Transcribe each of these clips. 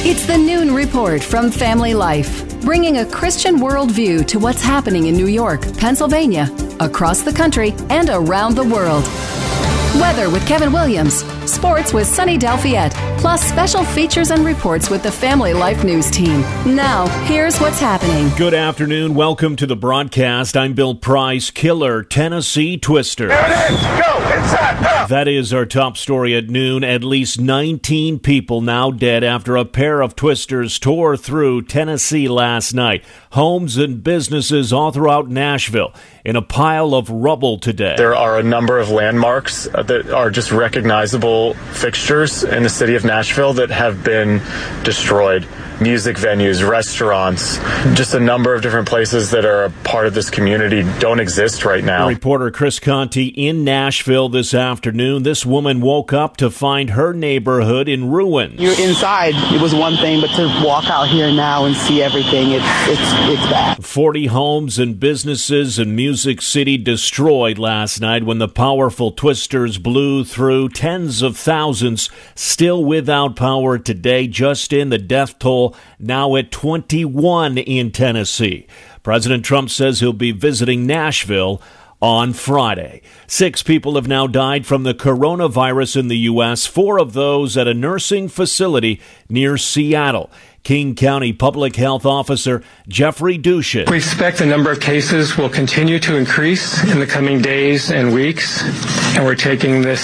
It's the Noon Report from Family Life, bringing a Christian worldview to what's happening in New York, Pennsylvania, across the country, and around the world. Weather with Kevin Williams, sports with Sunny Delfiette, plus special features and reports with the Family Life News team. Now, here's what's happening. Good afternoon. Welcome to the broadcast. I'm Bill Price. Killer Tennessee Twister. There it is. Go inside now. That is our top story at noon. At least 19 people now dead after a pair of twisters tore through Tennessee last night. Homes and businesses all throughout Nashville in a pile of rubble today. There are a number of landmarks that are just recognizable fixtures in the city of Nashville that have been destroyed. Music venues, restaurants, just a number of different places that are a part of this community don't exist right now. Reporter Chris Conti in Nashville this afternoon. This woman woke up to find her neighborhood in ruins. You're inside. It was one thing, but to walk out here now and see everything, it's bad. 40 homes and businesses in Music City destroyed last night when the powerful twisters blew through. Tens of thousands still without power today, just in. The death toll now at 21 in Tennessee. President Trump says he'll be visiting Nashville on Friday. 6 people have now died from the coronavirus in the U.S., 4 of those at a nursing facility near Seattle. King County Public Health Officer Jeffrey Dushin. We expect the number of cases will continue to increase in the coming days and weeks, and we're taking this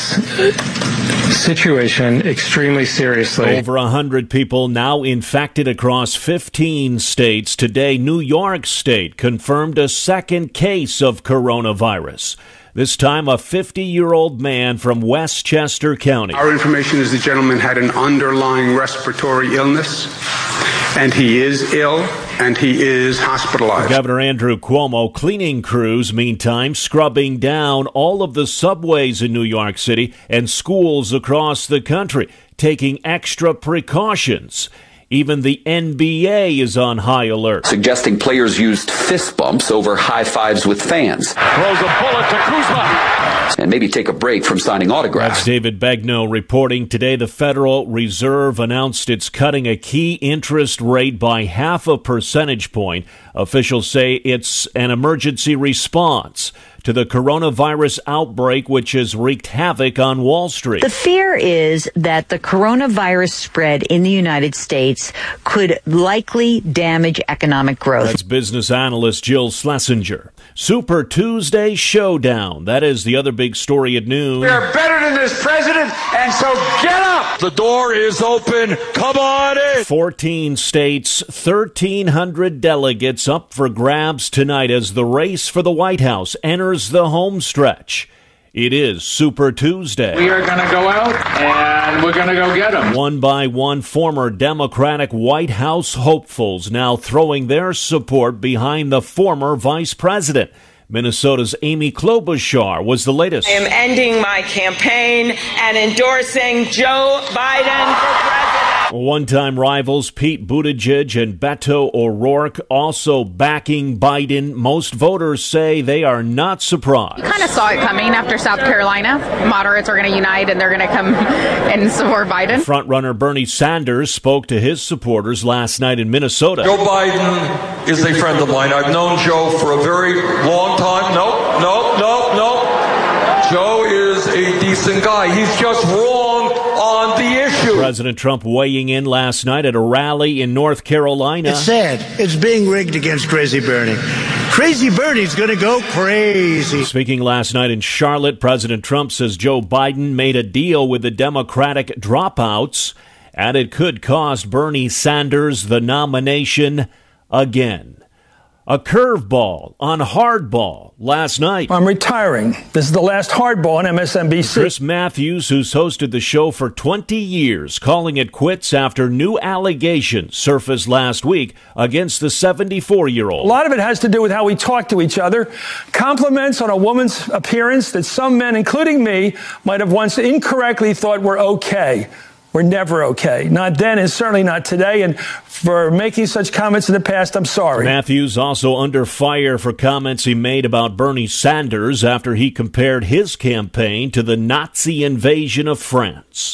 situation extremely seriously. Over 100 people now infected across 15 states. Today, New York State confirmed a second case of coronavirus. This time, a 50-year-old man from Westchester County. Our information is the gentleman had an underlying respiratory illness, and he is ill, and he is hospitalized. Governor Andrew Cuomo, cleaning crews, meantime, scrubbing down all of the subways in New York City and schools across the country, taking extra precautions. Even the NBA is on high alert. Suggesting players used fist bumps over high fives with fans. Throws a bullet to Kuzma. And maybe take a break from signing autographs. That's David Begnaud reporting. Today, the Federal Reserve announced it's cutting a key interest rate by 0.5 percentage point. Officials say it's an emergency response to the coronavirus outbreak, which has wreaked havoc on Wall Street. The fear is that the coronavirus spread in the United States could likely damage economic growth. That's business analyst Jill Schlesinger. Super Tuesday Showdown. That is the other big story at noon. We are better than this president, and so get up. The door is open. Come on in. 14 states, 1,300 delegates up for grabs tonight as the race for the White House enters the home stretch. It is Super Tuesday. We are going to go out and we're going to go get them. One by one, former Democratic White House hopefuls now throwing their support behind the former vice president. Minnesota's Amy Klobuchar was the latest. I am ending my campaign and endorsing Joe Biden for president. One-time rivals Pete Buttigieg and Beto O'Rourke also backing Biden. Most voters say they are not surprised. You kind of saw it coming after South Carolina. Moderates are going to unite and they're going to come and support Biden. Frontrunner Bernie Sanders spoke to his supporters last night in Minnesota. Joe Biden is a friend of mine. I've known Joe for a very long time. No. Joe is a decent guy. He's just wrong on the issue. President Trump weighing in last night at a rally in North Carolina. It's sad. It's being rigged against Crazy Bernie. Crazy Bernie's going to go crazy. Speaking last night in Charlotte, President Trump says Joe Biden made a deal with the Democratic dropouts, and it could cost Bernie Sanders the nomination again. A curveball on hardball last night. I'm retiring. This is the last hardball on MSNBC. Chris Matthews, who's hosted the show for 20 years, calling it quits after new allegations surfaced last week against the 74-year-old. A lot of it has to do with how we talk to each other. Compliments on a woman's appearance that some men, including me, might have once incorrectly thought were okay. We're never okay. Not then and certainly not today. And for making such comments in the past, I'm sorry. Matthews also under fire for comments he made about Bernie Sanders after he compared his campaign to the Nazi invasion of France.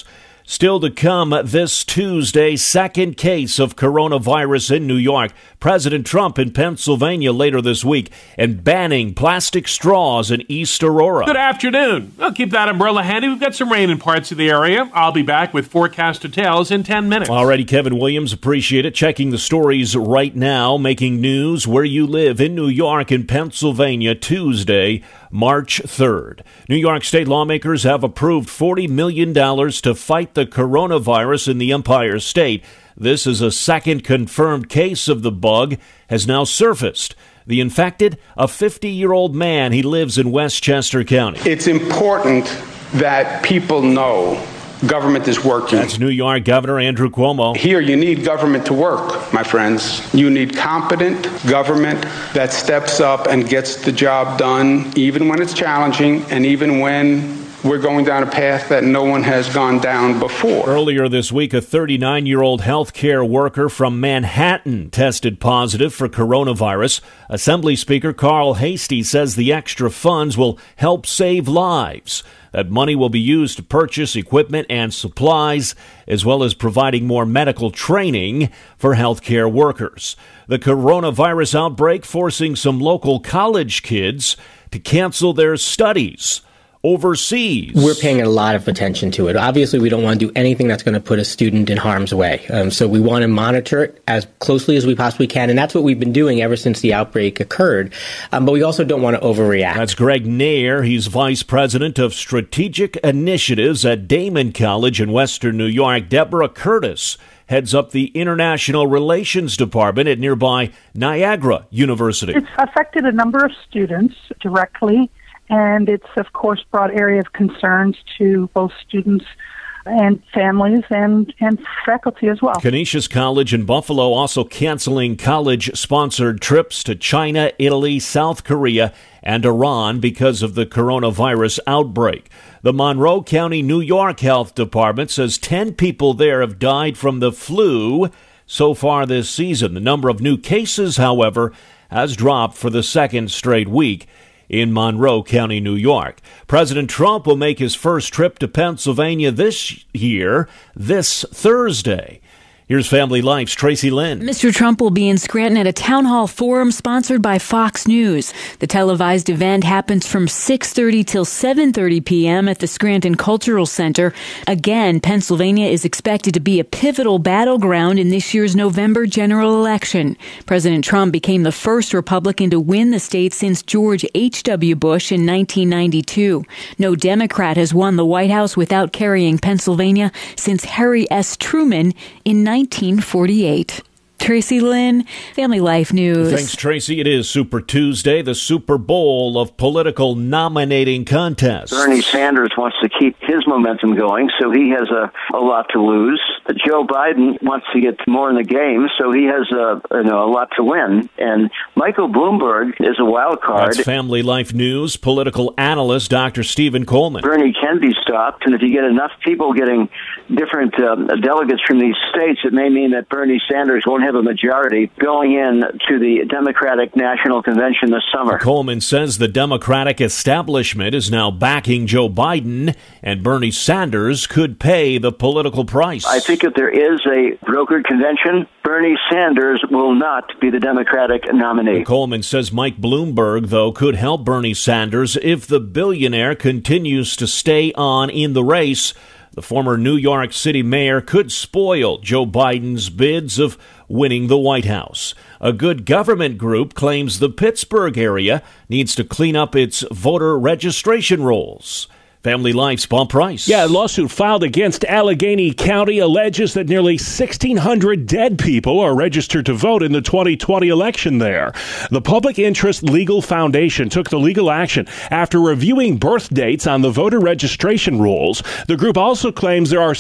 Still to come this Tuesday, second case of coronavirus in New York. President Trump in Pennsylvania later this week and banning plastic straws in East Aurora. Good afternoon. Well, keep that umbrella handy. We've got some rain in parts of the area. I'll be back with forecast details in 10 minutes. Alrighty, Kevin Williams, appreciate it. Checking the stories right now, making news where you live in New York and Pennsylvania, Tuesday, March 3rd. New York State lawmakers have approved $40 million to fight the coronavirus in the Empire State. This is a second confirmed case of the bug has now surfaced. The infected, a 50-year-old man. He lives in Westchester County. It's important that people know government is working. That's New York Governor Andrew Cuomo. Here, you need government to work, my friends. You need competent government that steps up and gets the job done, even when it's challenging and even when we're going down a path that no one has gone down before. Earlier this week, a 39-year-old healthcare worker from Manhattan tested positive for coronavirus. Assembly Speaker Carl Heastie says the extra funds will help save lives. That money will be used to purchase equipment and supplies, as well as providing more medical training for healthcare workers. The coronavirus outbreak forcing some local college kids to cancel their studies overseas. We're paying a lot of attention to it. Obviously, we don't want to do anything that's going to put a student in harm's way. So we want to monitor it as closely as we possibly can. And that's what we've been doing ever since the outbreak occurred. But we also don't want to overreact. That's Greg Nair. He's Vice President of Strategic Initiatives at Damon College in Western New York. Deborah Curtis heads up the International Relations Department at nearby Niagara University. It's affected a number of students directly, and it's, of course, brought area of concerns to both students and families and faculty as well. Canisius College in Buffalo also canceling college-sponsored trips to China, Italy, South Korea, and Iran because of the coronavirus outbreak. The Monroe County, New York Health Department says 10 people there have died from the flu so far this season. The number of new cases, however, has dropped for the second straight week in Monroe County, New York. President Trump will make his first trip to Pennsylvania this year, this Thursday. Here's Family Life's Tracy Lynn. Mr. Trump will be in Scranton at a town hall forum sponsored by Fox News. The televised event happens from 6:30 till 7:30 p.m. at the Scranton Cultural Center. Again, Pennsylvania is expected to be a pivotal battleground in this year's November general election. President Trump became the first Republican to win the state since George H.W. Bush in 1992. No Democrat has won the White House without carrying Pennsylvania since Harry S. Truman in 1948. Tracy Lynn, Family Life News. Thanks, Tracy. It is Super Tuesday, the Super Bowl of political nominating contests. Bernie Sanders wants to keep his momentum going, so he has a lot to lose. Joe Biden wants to get more in the game, so he has a lot to win. And Michael Bloomberg is a wild card. That's Family Life News political analyst Dr. Stephen Coleman. Bernie can be stopped, and if you get enough people getting different delegates from these states, it may mean that Bernie Sanders won't have a majority going in to the Democratic National Convention this summer. Coleman says the Democratic establishment is now backing Joe Biden, and Bernie Sanders could pay the political price. I think if there is a brokered convention, Bernie Sanders will not be the Democratic nominee. Coleman says Mike Bloomberg, though, could help Bernie Sanders if the billionaire continues to stay on in the race. The former New York City mayor could spoil Joe Biden's bids of winning the White House. A good government group claims the Pittsburgh area needs to clean up its voter registration rolls. Family Life's Bob Price. Yeah, a lawsuit filed against Allegheny County alleges that nearly 1,600 dead people are registered to vote in the 2020 election there. The Public Interest Legal Foundation took the legal action after reviewing birth dates on the voter registration rolls. The group also claims there are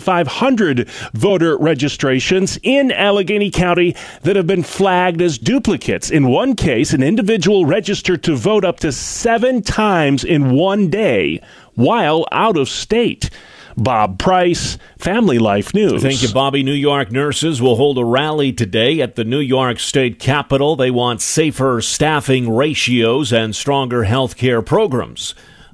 7,500 voter registrations in Allegheny County that have been flagged as duplicates. In one case, an individual registered to vote up to 7 times in one day while out of state. Bob Price, Family Life News. Thank you, Bobby. New York nurses will hold a rally today at the New York State Capitol. They want safer staffing ratios and stronger health care programs.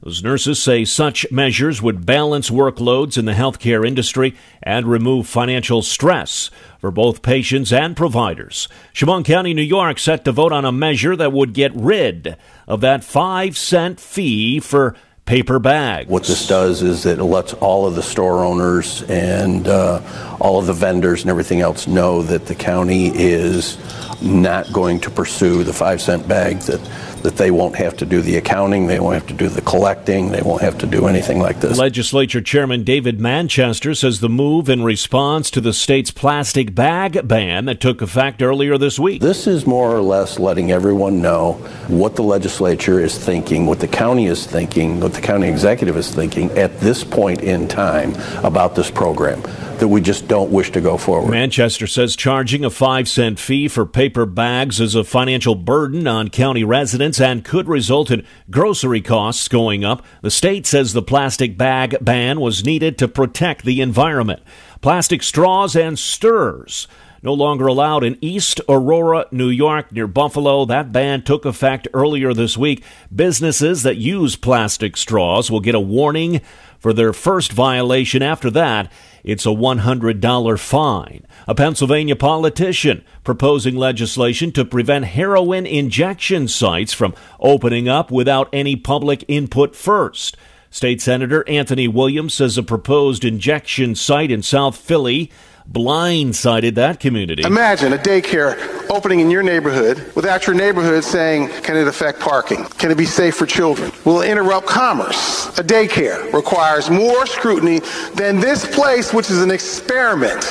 Those nurses say such measures would balance workloads in the healthcare industry and remove financial stress for both patients and providers. Chemung County, New York, set to vote on a measure that would get rid of that 5-cent fee for paper bags. What this does is it lets all of the store owners and all of the vendors and everything else know that the county is not going to pursue the 5-cent bags, that they won't have to do the accounting, they won't have to do the collecting, they won't have to do anything like this. Legislature Chairman David Manchester says the move in response to the state's plastic bag ban that took effect earlier this week. This is more or less letting everyone know what the legislature is thinking, what the county is thinking, what the county executive is thinking at this point in time about this program, that we just don't wish to go forward. Manchester says charging a 5-cent fee for paper bags is a financial burden on county residents and could result in grocery costs going up. The state says the plastic bag ban was needed to protect the environment. Plastic straws and stirrers no longer allowed in East Aurora, New York, near Buffalo. That ban took effect earlier this week. Businesses that use plastic straws will get a warning for their first violation. After that, it's a $100 fine. A Pennsylvania politician proposing legislation to prevent heroin injection sites from opening up without any public input first. State Senator Anthony Williams says a proposed injection site in South Philly blindsided that community. Imagine a daycare opening in your neighborhood without your neighborhood saying, can it affect parking? Can it be safe for children? Will it interrupt commerce? A daycare requires more scrutiny than this place, which is an experiment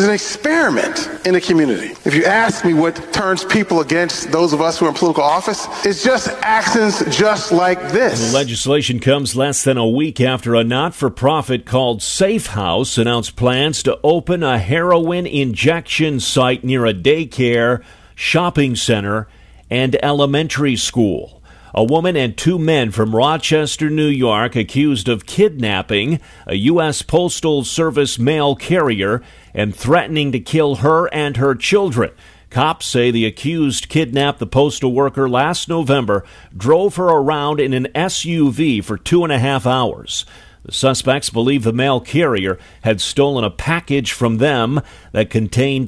in the community. If you ask me what turns people against those of us who are in political office, it's just actions just like this. The legislation comes less than a week after a not-for-profit called Safe House announced plans to open a heroin injection site near a daycare, shopping center, and elementary school. A woman and 2 men from Rochester, New York, accused of kidnapping a U.S. Postal Service mail carrier and threatening to kill her and her children. Cops say the accused kidnapped the postal worker last November, drove her around in an SUV for 2.5 hours. The suspects believe the mail carrier had stolen a package from them that contained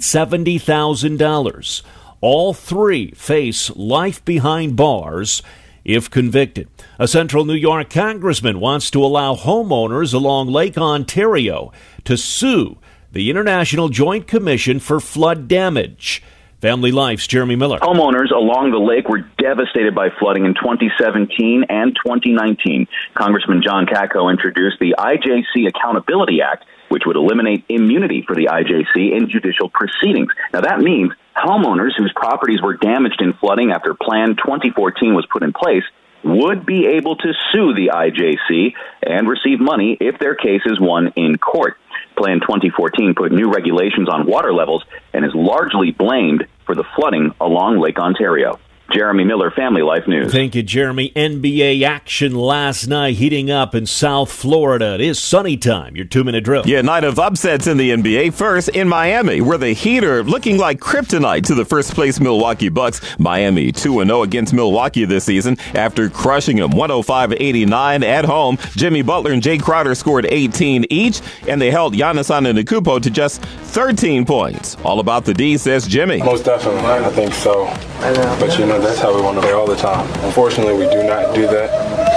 $70,000. All 3 face life behind bars if convicted. A Central New York congressman wants to allow homeowners along Lake Ontario to sue the International Joint Commission for flood damage. Family Life's Jeremy Miller. Homeowners along the lake were devastated by flooding in 2017 and 2019. Congressman John Katko introduced the IJC Accountability Act, which would eliminate immunity for the IJC in judicial proceedings. Now, that means homeowners whose properties were damaged in flooding after Plan 2014 was put in place would be able to sue the IJC and receive money if their case is won in court. Plan 2014 put new regulations on water levels and is largely blamed for the flooding along Lake Ontario. Jeremy Miller, Family Life News. Thank you, Jeremy. NBA action last night heating up in South Florida. It is sunny time. Your 2-minute drill. Yeah, night of upsets in the NBA. First, in Miami, where the Heat are looking like kryptonite to the first-place Milwaukee Bucks. Miami 2-0 against Milwaukee this season after crushing them 105-89 at home. Jimmy Butler and Jay Crowder scored 18 each, and they held Giannis Antetokounmpo to just 13 points. All about the D, says Jimmy. Most definitely. I think so. But, you know, that's how we want to play all the time. Unfortunately, we do not do that.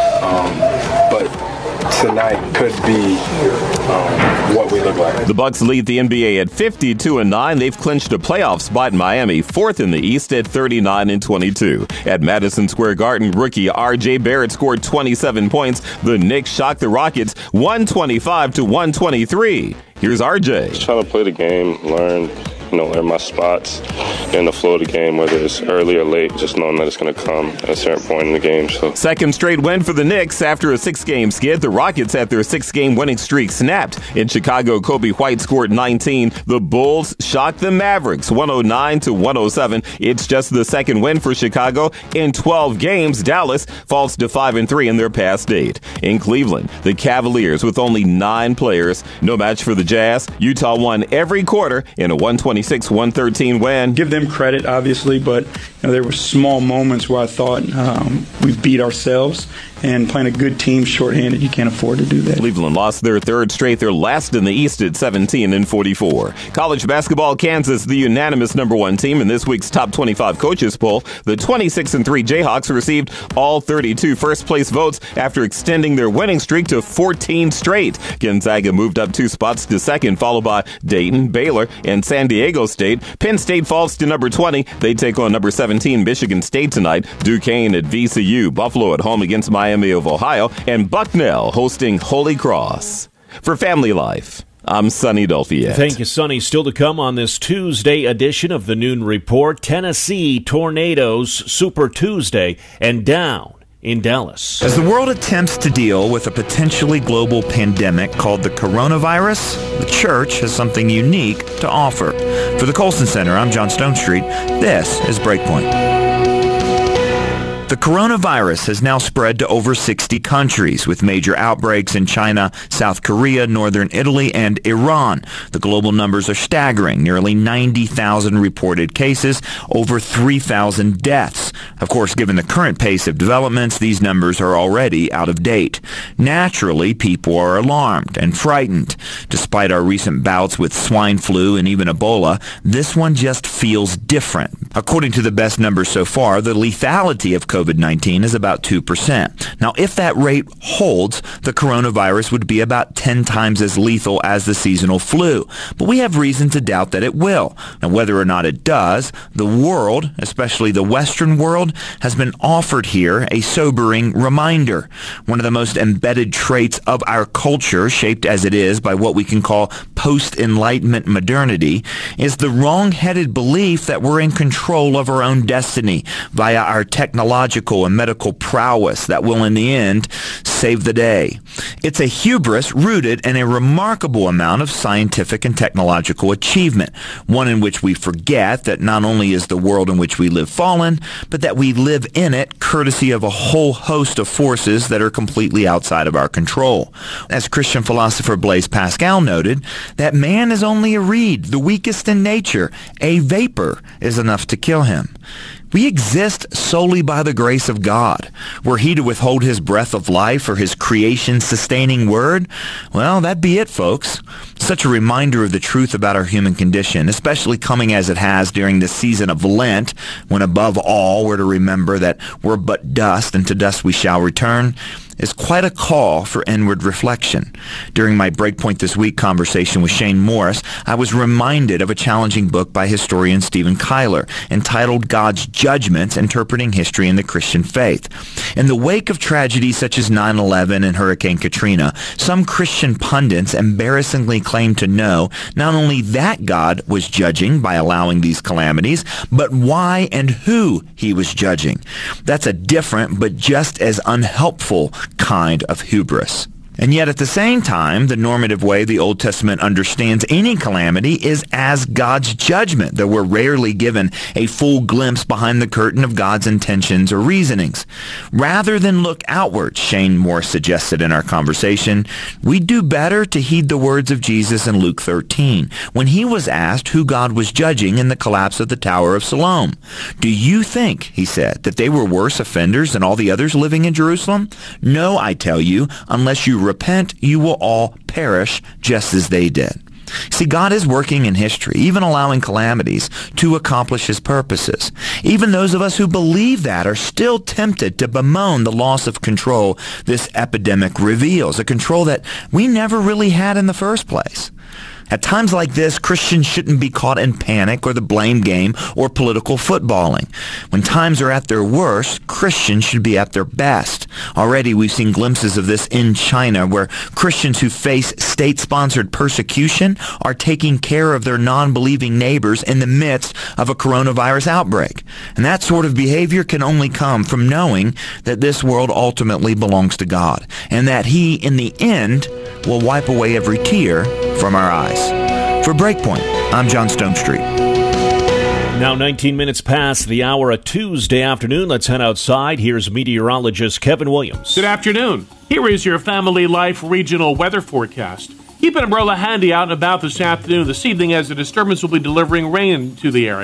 But tonight could be what we look like. The Bucks lead the NBA at 52-9. They've clinched a playoff spot in Miami, 4th in the East at 39-22. At Madison Square Garden, rookie R.J. Barrett scored 27 points. The Knicks shocked the Rockets 125-123. Here's R.J. Just trying to play the game, learn my spots in the flow of the game, whether it's early or late, just knowing that it's going to come at a certain point in the game. So, second straight win for the Knicks after a 6-game skid. The Rockets had their 6-game winning streak snapped. In Chicago, Kobe White scored 19. The Bulls shocked the Mavericks 109-107. It's just the second win for Chicago in 12 games. Dallas falls to 5-3 in their past 8. In Cleveland, the Cavaliers with only 9 players, no match for the Jazz. Utah won every quarter in a 126-113 win. Give them credit, obviously, but there were small moments where I thought we beat ourselves, and playing a good team shorthanded, you can't afford to do that. Cleveland lost their third straight. They're last in the East at 17-44. College basketball, Kansas, the unanimous number one team in this week's top 25 coaches poll. The 26-3 Jayhawks received all 32 first-place votes after extending their winning streak to 14 straight. Gonzaga moved up 2 spots to second, followed by Dayton, Baylor, and San Diego State. Penn State falls to number 20. They take on number 17 Michigan State tonight. Duquesne at VCU, Buffalo at home against Miami of Ohio, and Bucknell hosting Holy Cross. For Family Life, I'm Sonny Dolfiet. Thank you, Sonny. Still to come on this Tuesday edition of the Noon Report, Tennessee tornadoes, Super Tuesday, and down in Dallas. As the world attempts to deal with a potentially global pandemic called the coronavirus, the church has something unique to offer. For the Colson Center, I'm John Stonestreet. This is Breakpoint. The coronavirus has now spread to over 60 countries, with major outbreaks in China, South Korea, northern Italy, and Iran. The global numbers are staggering. Nearly 90,000 reported cases, over 3,000 deaths. Of course, given the current pace of developments, these numbers are already out of date. Naturally, people are alarmed and frightened. Despite our recent bouts with swine flu and even Ebola, this one just feels different. According to the best numbers so far, the lethality of COVID-19 is about 2%. Now, if that rate holds, the coronavirus would be about 10 times as lethal as the seasonal flu. But we have reason to doubt that it will. Now, whether or not it does, the world, especially the Western world, has been offered here a sobering reminder. One of the most embedded traits of our culture, shaped as it is by what we can call post-Enlightenment modernity, is the wrong-headed belief that we're in control of our own destiny via our technological and medical prowess that will, in the end, save the day. It's a hubris rooted in a remarkable amount of scientific and technological achievement, one in which we forget that not only is the world in which we live fallen, but that we live in it courtesy of a whole host of forces that are completely outside of our control. As Christian philosopher Blaise Pascal noted, that man is only a reed, the weakest in nature. A vapor is enough to kill him. We exist solely by the grace of God. Were he to withhold his breath of life or his creation-sustaining word, well, that'd be it, folks. Such a reminder of the truth about our human condition, especially coming as it has during this season of Lent, when above all we're to remember that we're but dust and to dust we shall return, is quite a call for inward reflection. During my Breakpoint This Week conversation with Shane Morris, I was reminded of a challenging book by historian Stephen Kyler entitled God's Judgments, Interpreting History and the Christian Faith. In the wake of tragedies such as 9/11 and Hurricane Katrina, some Christian pundits embarrassingly claimed to know not only that God was judging by allowing these calamities, but why and who he was judging. That's a different but just as unhelpful kind of hubris. And yet at the same time, the normative way the Old Testament understands any calamity is as God's judgment, though we're rarely given a full glimpse behind the curtain of God's intentions or reasonings. Rather than look outward, Shane Morris suggested in our conversation, we do better to heed the words of Jesus in Luke 13, when he was asked who God was judging in the collapse of the Tower of Siloam. Do you think, he said, that they were worse offenders than all the others living in Jerusalem? No, I tell you, unless you repent, you will all perish just as they did. See, God is working in history, even allowing calamities to accomplish his purposes. Even those of us who believe that are still tempted to bemoan the loss of control this epidemic reveals, a control that we never really had in the first place. At times like this, Christians shouldn't be caught in panic or the blame game or political footballing. When times are at their worst, Christians should be at their best. Already we've seen glimpses of this in China, where Christians who face state-sponsored persecution are taking care of their non-believing neighbors in the midst of a coronavirus outbreak. And that sort of behavior can only come from knowing that this world ultimately belongs to God, and that he, in the end, will wipe away every tear from our eyes. For Breakpoint, I'm John Stonestreet. Now 19 minutes past the hour, a Tuesday afternoon. Let's head outside. Here's meteorologist Kevin Williams. Good afternoon. Here is your Family Life regional weather forecast. Keep an umbrella handy out and about this afternoon, this evening, as the disturbance will be delivering rain to the area.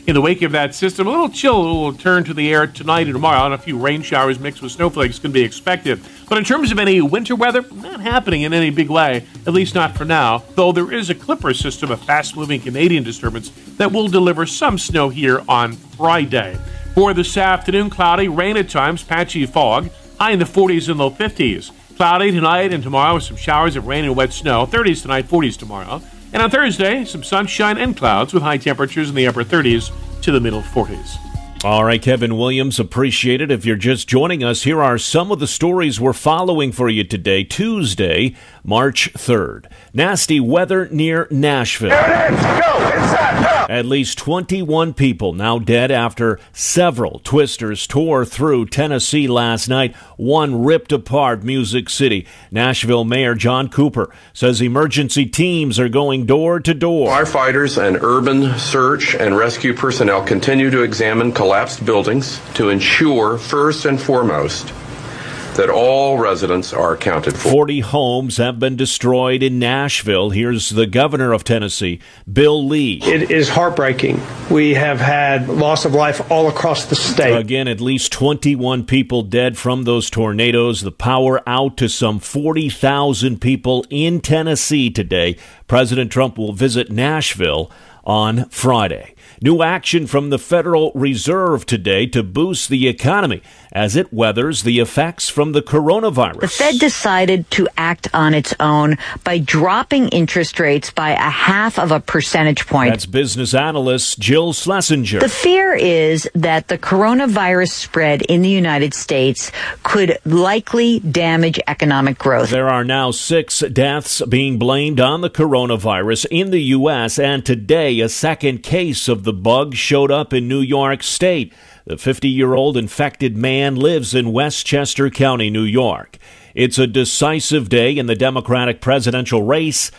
In the wake of that system, a little chill will turn to the air tonight and tomorrow, and a few rain showers mixed with snowflakes can be expected. But in terms of any winter weather, not happening in any big way, at least not for now, though there is a Clipper system, a fast-moving Canadian disturbance, that will deliver some snow here on Friday. For this afternoon, cloudy, rain at times, patchy fog, high in the 40s and low 50s. Cloudy tonight and tomorrow with some showers of rain and wet snow, 30s tonight, 40s tomorrow. And on Thursday, some sunshine and clouds with high temperatures in the upper 30s to the middle 40s. All right, Kevin Williams, appreciate it. If you're just joining us, here are some of the stories we're following for you today, Tuesday, March 3rd. Nasty weather near Nashville. There it is. Go inside now. At least 21 people now dead after several twisters tore through Tennessee last night. One ripped apart Music City. Nashville Mayor John Cooper says emergency teams are going door to door. Firefighters and urban search and rescue personnel continue to examine collapsed buildings to ensure, first and foremost, that all residents are accounted for. 40 homes have been destroyed in Nashville. Here's the governor of Tennessee, Bill Lee. It is heartbreaking. We have had loss of life all across the state. Again, at least 21 people dead from those tornadoes. The power out to some 40,000 people in Tennessee today. President Trump will visit Nashville on Friday. New action from the Federal Reserve today to boost the economy as it weathers the effects from the coronavirus. The Fed decided to act on its own by dropping interest rates by 0.5 percentage point. That's business analyst Jill Schlesinger. The fear is that the coronavirus spread in the United States could likely damage economic growth. There are now 6 deaths being blamed on the coronavirus in the U.S., and today a second case of the bug showed up in New York State. The 50-year-old infected man lives in Westchester County, New York. It's a decisive day in the Democratic presidential race.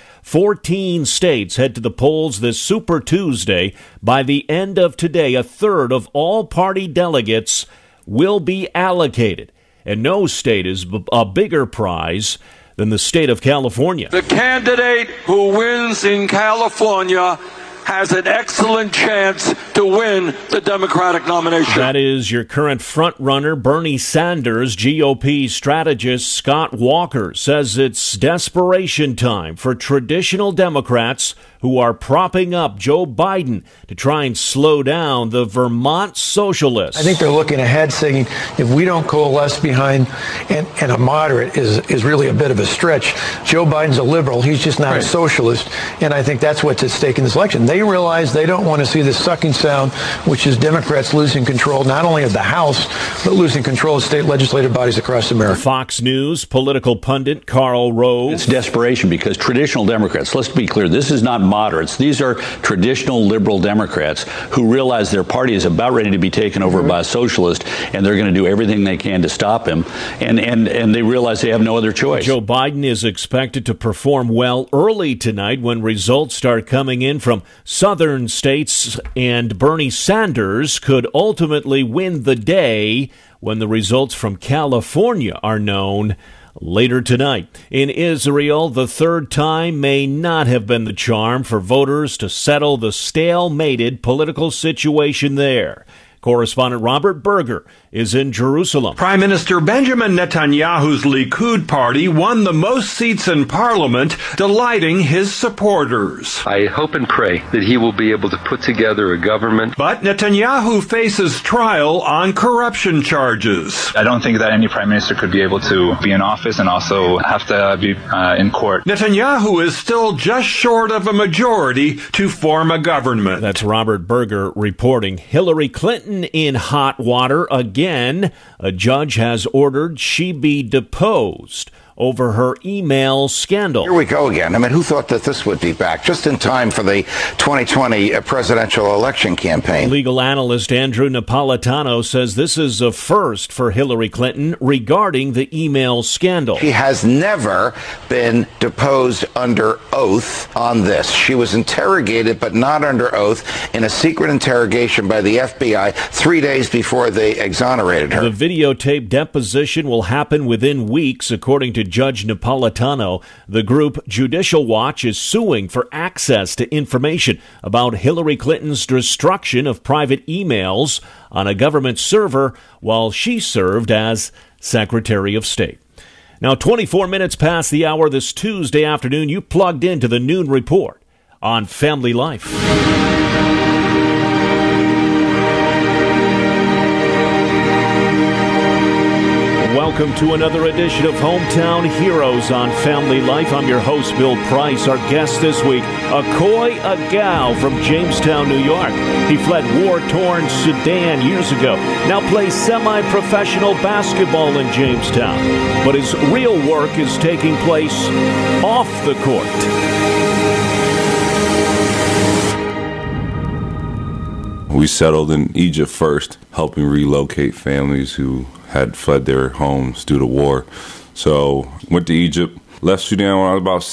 14 states head to the polls this Super Tuesday. By the end of today, a third of all party delegates will be allocated. And no state is a bigger prize than the state of California. The candidate who wins in California has an excellent chance to win the Democratic nomination. That is your current front-runner, Bernie Sanders. GOP strategist Scott Walker says it's desperation time for traditional Democrats who are propping up Joe Biden to try and slow down the Vermont socialists. I think they're looking ahead saying if we don't coalesce behind and a moderate is really a bit of a stretch. Joe Biden's a liberal. He's just not a socialist. And I think that's what's at stake in this election. They realize they don't want to see the sucking sound, which is Democrats losing control not only of the House, but losing control of state legislative bodies across America. Fox News political pundit Karl Rove. It's desperation because traditional Democrats, let's be clear, this is not moderates. These are traditional liberal Democrats who realize their party is about ready to be taken over by a socialist, and they're going to do everything they can to stop him. And they realize they have no other choice. Joe Biden is expected to perform well early tonight when results start coming in from southern states, and Bernie Sanders could ultimately win the day when the results from California are known later tonight. In Israel, the third time may not have been the charm for voters to settle the stalemated political situation there. Correspondent Robert Berger is in Jerusalem. Prime Minister Benjamin Netanyahu's Likud party won the most seats in parliament, delighting his supporters. I hope and pray that he will be able to put together a government. But Netanyahu faces trial on corruption charges. I don't think that any prime minister could be able to be in office and also have to be in court. Netanyahu is still just short of a majority to form a government. That's Robert Berger reporting. Hillary Clinton in hot water again. A judge has ordered she be deposed over her email scandal. Here we go again. I mean, who thought that this would be back just in time for the 2020 presidential election campaign? Legal analyst Andrew Napolitano says this is a first for Hillary Clinton regarding the email scandal. She has never been deposed under oath on this. She was interrogated, but not under oath, in a secret interrogation by the FBI 3 days before they exonerated her. The videotape deposition will happen within weeks, according to Judge Napolitano. The group Judicial Watch is suing for access to information about Hillary Clinton's destruction of private emails on a government server while she served as Secretary of State. Now, 24 minutes past the hour this Tuesday afternoon, you plugged into the Noon Report on Family Life. Welcome to another edition of Hometown Heroes on Family Life. I'm your host, Bill Price. Our guest this week, Akoy Agal from Jamestown, New York. He fled war-torn Sudan years ago, now plays semi-professional basketball in Jamestown. But his real work is taking place off the court. We settled in Egypt first, helping relocate families who had fled their homes due to war. So went to Egypt, left Sudan when I was about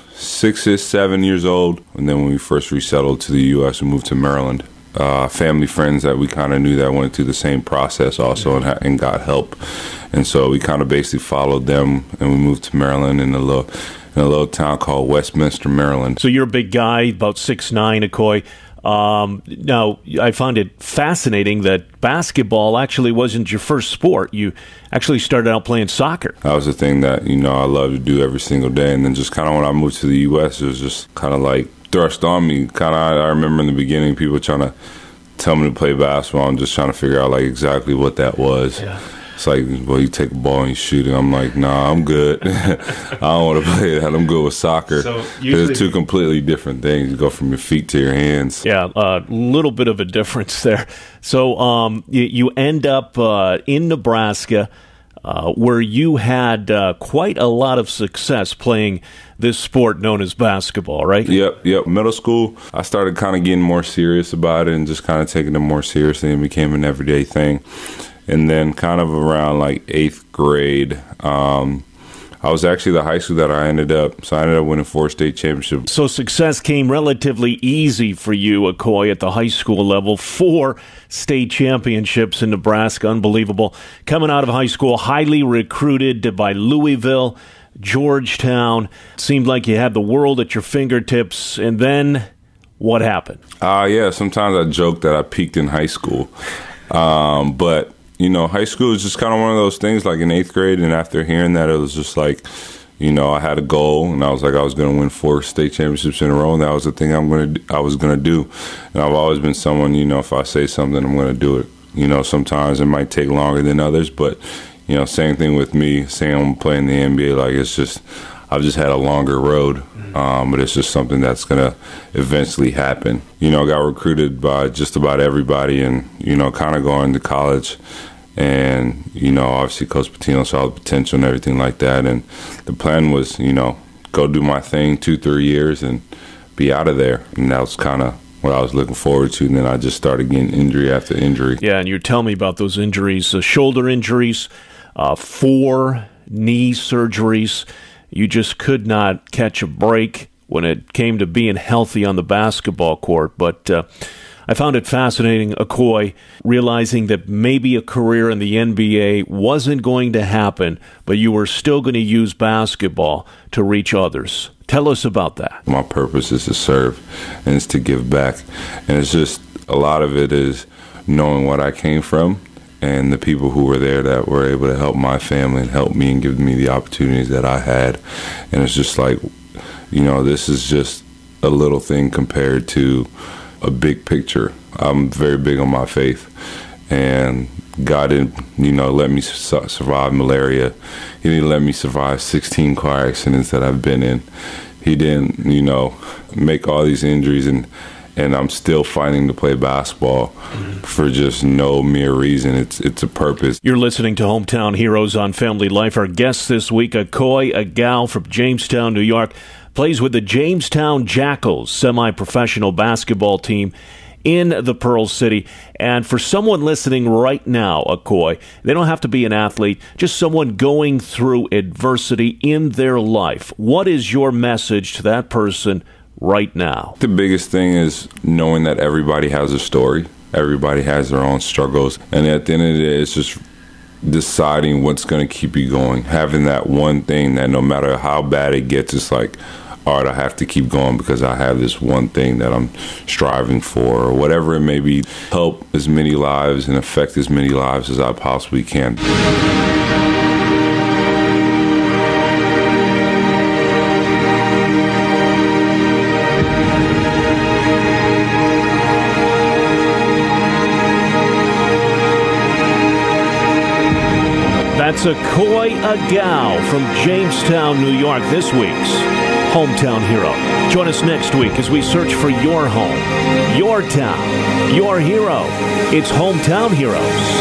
7 years old. And then when we first resettled to the U.S., we moved to Maryland. Family friends that we kind of knew that went through the same process also and got help. And so we kind of basically followed them, and we moved to Maryland in a little town called Westminster, Maryland. So you're a big guy, about 6'9", Akoy. Now, I find it fascinating that basketball actually wasn't your first sport. You actually started out playing soccer. That was the thing that, I love to do every single day. And then just kind of when I moved to the U.S., it was just kind of like thrust on me. I remember in the beginning people trying to tell me to play basketball and just trying to figure out like exactly what that was. Yeah. It's like, well, you take a ball and you shoot it. I'm like, nah, I'm good. I don't want to play that. I'm good with soccer. So it's two completely different things. You go from your feet to your hands. Yeah, a little bit of a difference there. So you end up in Nebraska where you had quite a lot of success playing this sport known as basketball, right? Yep. Middle school, I started kind of getting more serious about it and just kind of taking it more seriously, and became an everyday thing. And then kind of around like 8th grade, I was actually the high school that I ended up winning 4 state championships. So success came relatively easy for you, Akoy, at the high school level. 4 state championships in Nebraska, unbelievable. Coming out of high school, highly recruited by Louisville, Georgetown. Seemed like you had the world at your fingertips. And then what happened? Yeah, sometimes I joke that I peaked in high school. But high school is just kind of one of those things, like in 8th grade, and after hearing that, it was just like, I had a goal, and I was like, I was going to win 4 state championships in a row, and that was the thing I was going to do. And I've always been someone, if I say something, I'm going to do it. Sometimes it might take longer than others, but, same thing with me, saying I'm playing the NBA, like I've just had a longer road, but it's just something that's going to eventually happen. I got recruited by just about everybody, and, kind of going to college. And, obviously Coach Pitino saw the potential and everything like that. And the plan was, go do my thing 2-3 years and be out of there. And that was kind of what I was looking forward to. And then I just started getting injury after injury. Yeah, and you tell me about those injuries, shoulder injuries, 4 knee surgeries. You just could not catch a break when it came to being healthy on the basketball court. But I found it fascinating, Akoy, realizing that maybe a career in the NBA wasn't going to happen, but you were still going to use basketball to reach others. Tell us about that. My purpose is to serve, and it's to give back. And it's just, a lot of it is knowing what I came from and the people who were there that were able to help my family and help me and give me the opportunities that I had. And it's just like, this is just a little thing compared to a big picture. I'm very big on my faith, and God didn't, let me survive malaria. He didn't let me survive 16 car accidents that I've been in. He didn't, make all these injuries, and I'm still fighting to play basketball for just no mere reason. It's a purpose. You're listening to Hometown Heroes on Family Life. Our guest this week, Akoy Agal from Jamestown, New York, plays with the Jamestown Jackals semi-professional basketball team in the Pearl City. And for someone listening right now, Akoy, they don't have to be an athlete, just someone going through adversity in their life. What is your message to that person right now? The biggest thing is knowing that everybody has a story. Everybody has their own struggles. And at the end of the day, it's just deciding what's going to keep you going, having that one thing that no matter how bad it gets, it's like, all right, I have to keep going because I have this one thing that I'm striving for, or whatever it may be. Help as many lives and affect as many lives as I possibly can. That's Akoi Agau from Jamestown, New York, this week's Hometown Hero. Join us next week as we search for your home, your town, your hero. It's Hometown Heroes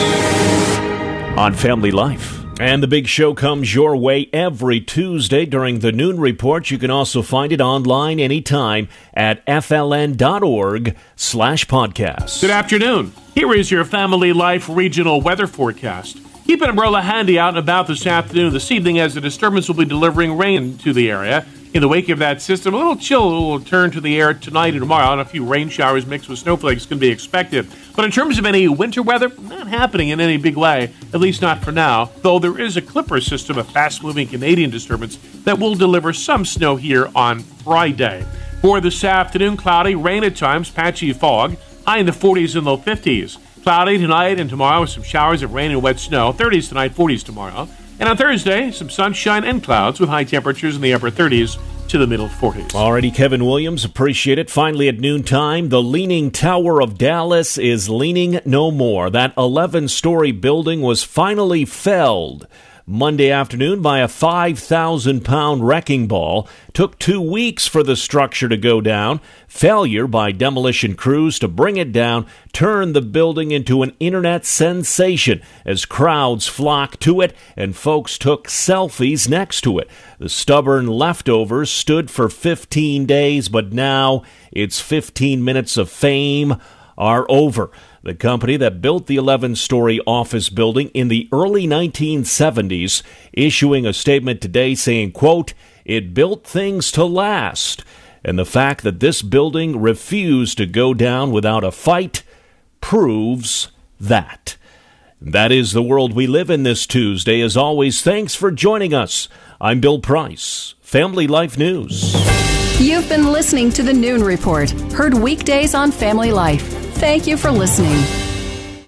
on Family Life. And the big show comes your way every Tuesday during the Noon Report. You can also find it online anytime at fln.org/podcast. Good afternoon. Here is your Family Life regional weather forecast. Keep an umbrella handy out and about this afternoon, this evening, as the disturbance will be delivering rain to the area. In the wake of that system, a little chill will turn to the air tonight and tomorrow, and a few rain showers mixed with snowflakes can be expected. But in terms of any winter weather, not happening in any big way, at least not for now, though there is a Clipper system, a fast-moving Canadian disturbance, that will deliver some snow here on Friday. For this afternoon, cloudy, rain at times, patchy fog, high in the 40s and low 50s. Cloudy tonight and tomorrow with some showers of rain and wet snow. 30s tonight, 40s tomorrow. And on Thursday, some sunshine and clouds with high temperatures in the upper 30s to the middle 40s. Alrighty, Kevin Williams, appreciate it. Finally at noontime, the Leaning Tower of Dallas is leaning no more. That 11-story building was finally felled Monday afternoon by a 5,000-pound wrecking ball. Took 2 weeks for the structure to go down. Failure by demolition crews to bring it down turned the building into an internet sensation as crowds flocked to it and folks took selfies next to it. The stubborn leftovers stood for 15 days, but now its 15 minutes of fame are over. The company that built the 11-story office building in the early 1970s issuing a statement today saying, quote, "It built things to last." And the fact that this building refused to go down without a fight proves that. That is the world we live in this Tuesday. As always, thanks for joining us. I'm Bill Price, Family Life News. You've been listening to the Noon Report, heard weekdays on Family Life. Thank you for listening.